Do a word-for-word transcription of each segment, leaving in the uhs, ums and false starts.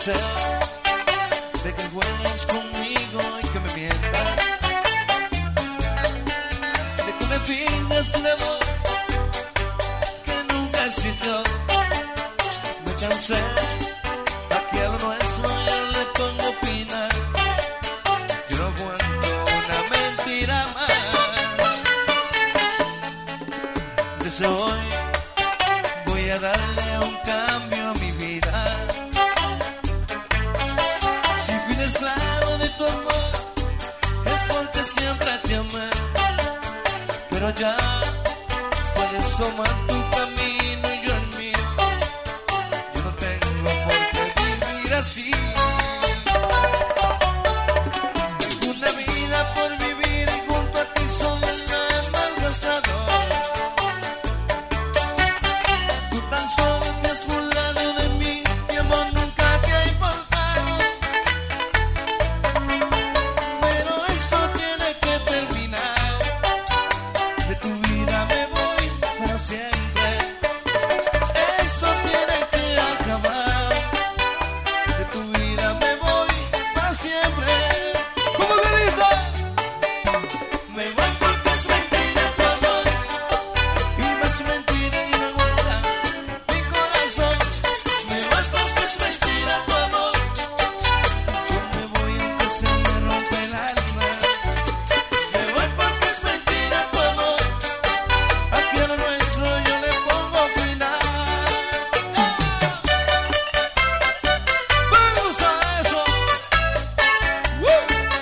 cansé de que juegues conmigo y que me mientas, de que me fingas un amor que nunca existió. Me cansé, aquí a lo nuestro yo le pongo final. Yo no aguanto una mentira más. Desde hoy voy a darle un cambio a mi vida. Si fui esclavo de tu amor, es porque siempre te amé. Pero ya puedes tomar tu camino y yo el mío. Yo no tengo por qué vivir así. Tengo una vida por vivir y junto a ti solo me he malgastado. Tú tan solo te has burlado de mí, mi amor nunca te ha importado. Pero esto tiene que terminar. De tu vida me voy para siempre. Esto tiene que acabar. De tu vida me voy para siempre. ¿Cómo que dice? Me voy porque es mentira tu amor, y más mentira y no aguanta mi corazón. Me voy porque es mentira tu amor. Yo me voy aunque se me rompe el alma. Me voy porque es mentira tu amor. Aquí a lo nuestro yo le pongo final. Me gusta eso. ¡Woo!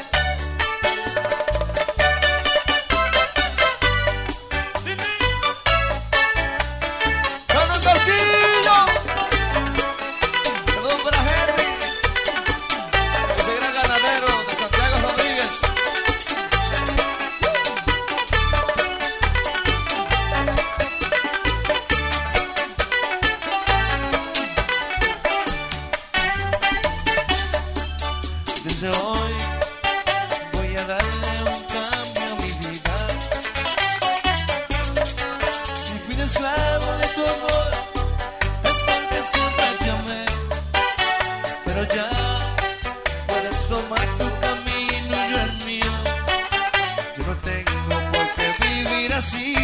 Carlos Castillo. Saludos para Henry, ese gran ganadero de Santiago Rodríguez. Desde hoy voy a darle un cambio a mi vida. Si fui esclavo de tu amor, es porque siempre te amé. Pero ya puedes tomar tu camino y yo el mío. Yo no tengo por qué vivir así.